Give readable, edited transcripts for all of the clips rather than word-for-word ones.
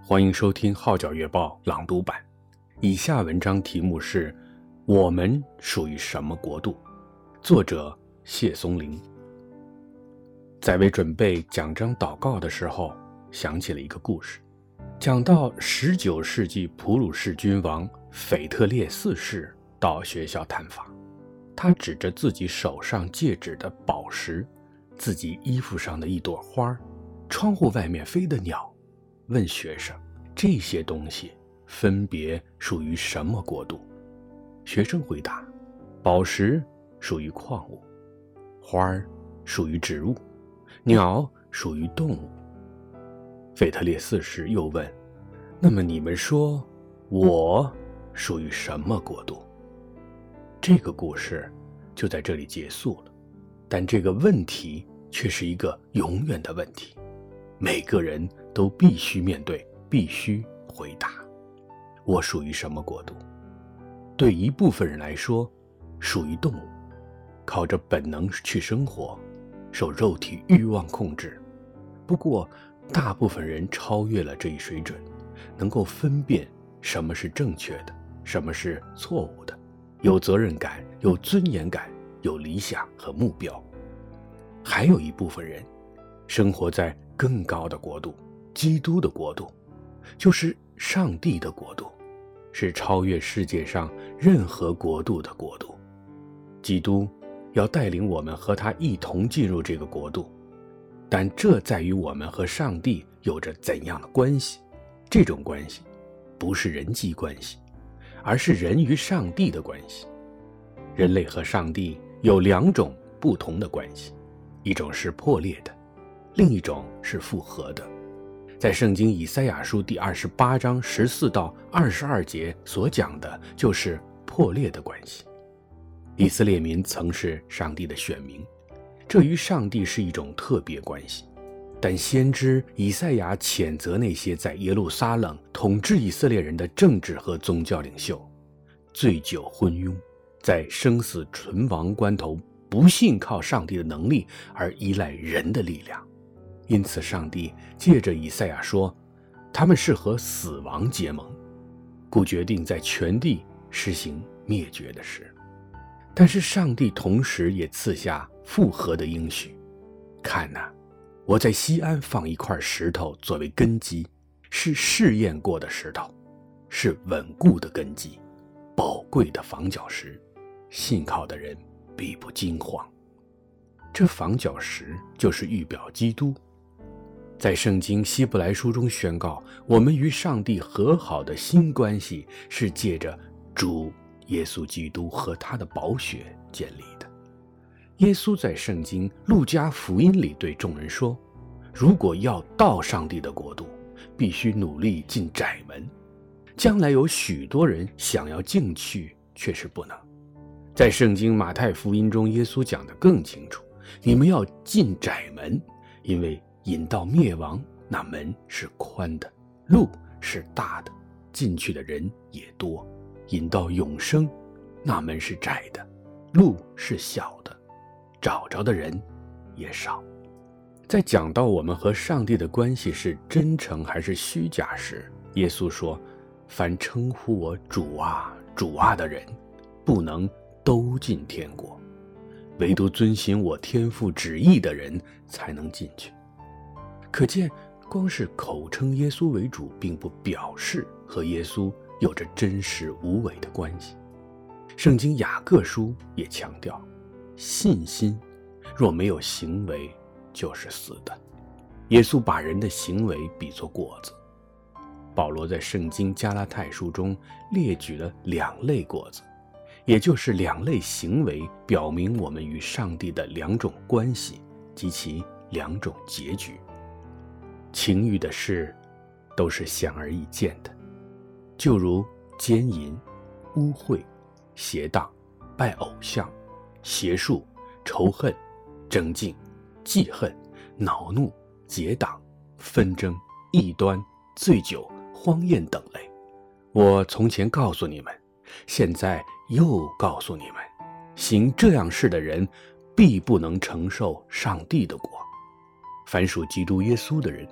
欢迎收听号角月报朗读版。以下文章题目是我们属于什么国度，作者谢松龄。在为准备讲章祷告的时候，想起了一个故事，讲到19世纪普鲁士君王腓特烈4世到学校探访，他指着自己手上戒指的宝石，自己衣服上的一朵花，窗户外面飞的鸟，问学生这些东西分别属于什么国度。学生回答，宝石属于矿物，花属于植物，鸟属于动物。腓特烈4世又问，那么你们说我属于什么国度？这个故事就在这里结束了，但这个问题却是一个永远的问题，每个人都必须面对，必须回答。我属于什么国度？对一部分人来说，属于动物，靠着本能去生活，受肉体欲望控制。不过大部分人超越了这一水准，能够分辨什么是正确的，什么是错误的，有责任感，有尊严感，有理想和目标。还有一部分人生活在更高的国度，基督的国度，就是上帝的国度，是超越世界上任何国度的国度。基督要带领我们和他一同进入这个国度，但这在于我们和上帝有着怎样的关系。这种关系不是人际关系，而是人与上帝的关系。人类和上帝有两种不同的关系，一种是破裂的，另一种是复合的。在圣经以赛亚书第28章14到22节所讲的就是破裂的关系。以色列民曾是上帝的选民，这与上帝是一种特别关系。但先知以赛亚谴责那些在耶路撒冷统治以色列人的政治和宗教领袖，醉酒昏庸，在生死存亡关头不信靠上帝的能力，而依赖人的力量。因此上帝借着以赛亚说，他们是和死亡结盟，故决定在全地实行灭绝的事。但是上帝同时也赐下复合的应许。看哪，我在西安放一块石头作为根基，是试验过的石头，是稳固的根基，宝贵的房角石，信靠的人必不惊慌。这房角石就是预表基督。在圣经希伯来书中宣告，我们与上帝和好的新关系是借着主耶稣基督和他的宝血建立的。耶稣在圣经路加福音里对众人说，如果要到上帝的国度，必须努力进窄门，将来有许多人想要进去，却是不能。在圣经马太福音中，耶稣讲得更清楚，你们要进窄门，因为引到灭亡，那门是宽的，路是大的，进去的人也多；引到永生，那门是窄的，路是小的，找着的人也少。在讲到我们和上帝的关系是真诚还是虚假时，耶稣说，凡称呼我主啊主啊的人，不能都进天国，唯独遵行我天父旨意的人才能进去。可见光是口称耶稣为主，并不表示和耶稣有着真实无伪的关系。圣经雅各书也强调，信心若没有行为就是死的。耶稣把人的行为比作果子。保罗在圣经加拉太书中列举了2类果子，也就是2类行为，表明我们与上帝的2种关系及其2种结局。情欲的事都是显而易见的，就如奸淫、污秽、邪荡、拜偶像、邪术、仇恨、争竞、记恨、恼怒、结党、纷争、异端、醉酒、荒宴等类。我从前告诉你们，现在又告诉你们，行这样事的人必不能承受上帝的国。凡属基督耶稣的人，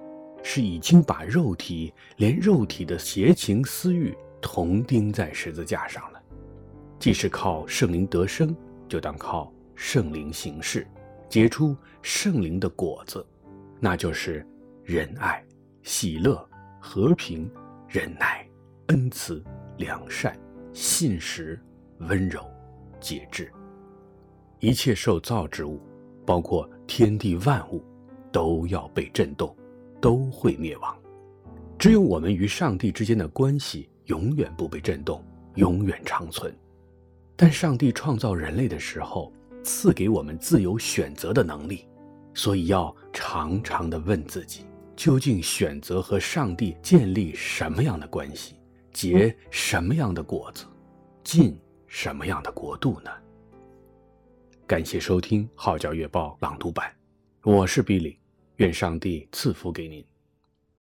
是已经把肉体连肉体的邪情私欲同钉在十字架上了。既是靠圣灵得生，就当靠圣灵行事，结出圣灵的果子，那就是仁爱、喜乐、和平、忍耐、恩慈、良善、信实、温柔、节制。一切受造之物，包括天地万物，都要被震动，都会灭亡。只有我们与上帝之间的关系永远不被震动，永远长存。但上帝创造人类的时候，赐给我们自由选择的能力，所以要常常地问自己，究竟选择和上帝建立什么样的关系，结什么样的果子，进什么样的国度呢？感谢收听《号角月报》朗读版，我是比利，愿上帝赐福给您。